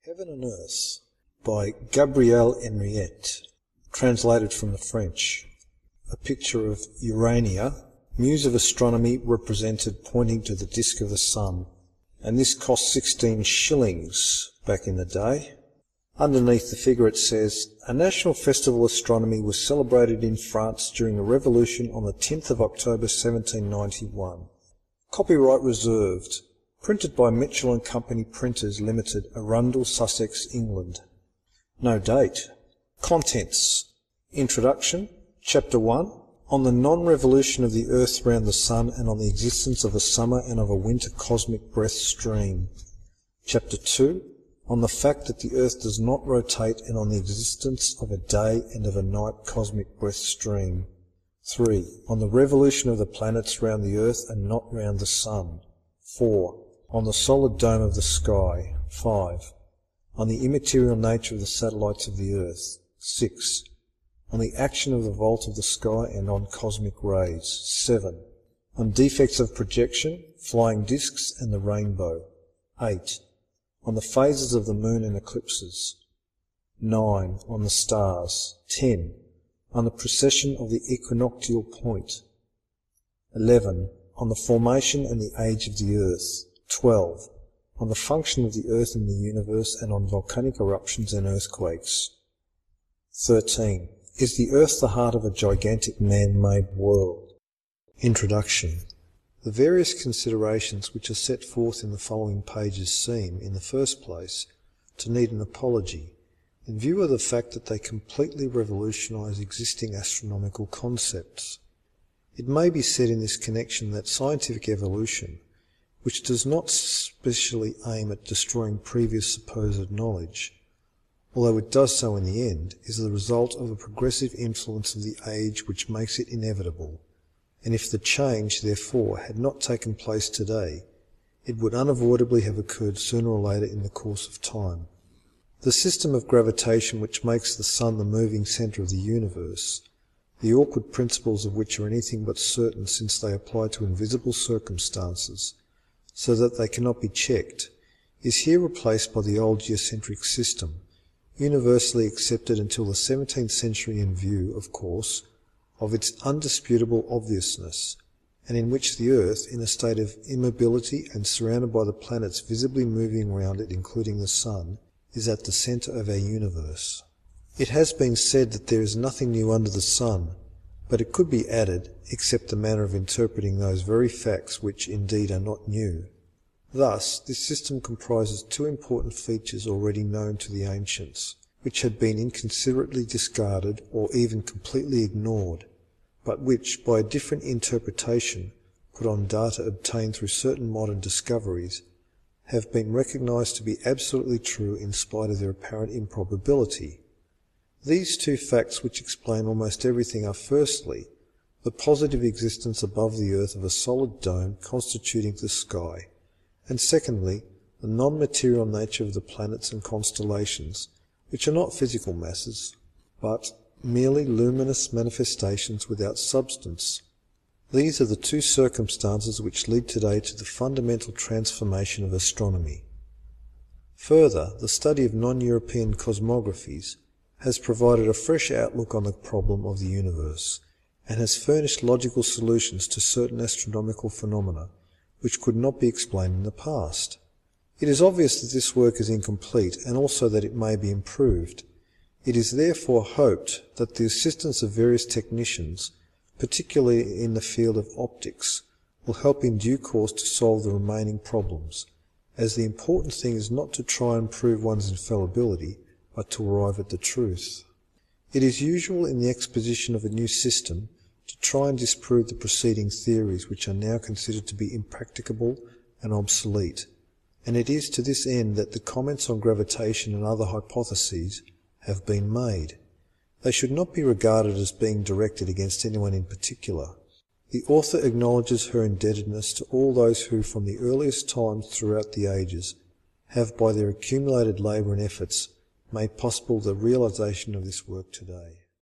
Heaven and Earth by Gabrielle Henriette, translated from the French. A picture of Urania, muse of astronomy represented pointing to the disk of the sun, and this cost 16 shillings back in the day. Underneath the figure it says, a national festival of astronomy was celebrated in France during the Revolution on the 10th of October 1791. Copyright reserved. Printed by Mitchell & Company Printers Limited, Arundel, Sussex, England. No date. Contents. Introduction. Chapter 1. On the non-revolution of the Earth round the Sun and on the existence of a summer and of a winter cosmic breath stream. Chapter 2. On the fact that the Earth does not rotate and on the existence of a day and of a night cosmic breath stream. 3. On the revolution of the planets round the Earth and not round the Sun. 4. On the solid dome of the sky. 5. On the immaterial nature of the satellites of the Earth. 6. On the action of the vault of the sky and on cosmic rays. 7. On defects of projection, flying disks and the rainbow. 8. On the phases of the moon and eclipses. 9. On the stars. 10. On the precession of the equinoctial point. 11. On the formation and the age of the Earth. 12. On the function of the Earth in the universe and on volcanic eruptions and earthquakes. 13. Is the Earth the heart of a gigantic man-made world? Introduction. The various considerations which are set forth in the following pages seem, in the first place, to need an apology, in view of the fact that they completely revolutionise existing astronomical concepts. It may be said in this connection that scientific evolution, which does not specially aim at destroying previous supposed knowledge, although it does so in the end, is the result of a progressive influence of the age which makes it inevitable, and if the change, therefore, had not taken place today, it would unavoidably have occurred sooner or later in the course of time. The system of gravitation which makes the sun the moving centre of the universe, the awkward principles of which are anything but certain since they apply to invisible circumstances, so that they cannot be checked, is here replaced by the old geocentric system, universally accepted until the 17th century in view, of course, of its undisputable obviousness, and in which the Earth, in a state of immobility and surrounded by the planets visibly moving round it, including the Sun, is at the centre of our universe. It has been said that there is nothing new under the sun, but it could be added, except the manner of interpreting those very facts which indeed are not new. Thus, this system comprises two important features already known to the ancients, which had been inconsiderately discarded or even completely ignored, but which, by a different interpretation, put on data obtained through certain modern discoveries, have been recognized to be absolutely true in spite of their apparent improbability. These two facts which explain almost everything are firstly, the positive existence above the earth of a solid dome constituting the sky, and secondly, the non-material nature of the planets and constellations, which are not physical masses, but merely luminous manifestations without substance. These are the two circumstances which lead today to the fundamental transformation of astronomy. Further, the study of non-European cosmographies has provided a fresh outlook on the problem of the universe, and has furnished logical solutions to certain astronomical phenomena which could not be explained in the past. It is obvious that this work is incomplete, and also that it may be improved. It is therefore hoped that the assistance of various technicians, particularly in the field of optics, will help in due course to solve the remaining problems, as the important thing is not to try and prove one's infallibility, but to arrive at the truth. It is usual in the exposition of a new system to try and disprove the preceding theories which are now considered to be impracticable and obsolete, and it is to this end that the comments on gravitation and other hypotheses have been made. They should not be regarded as being directed against anyone in particular. The author acknowledges her indebtedness to all those who, from the earliest times throughout the ages, have by their accumulated labour and efforts made possible the realization of this work today.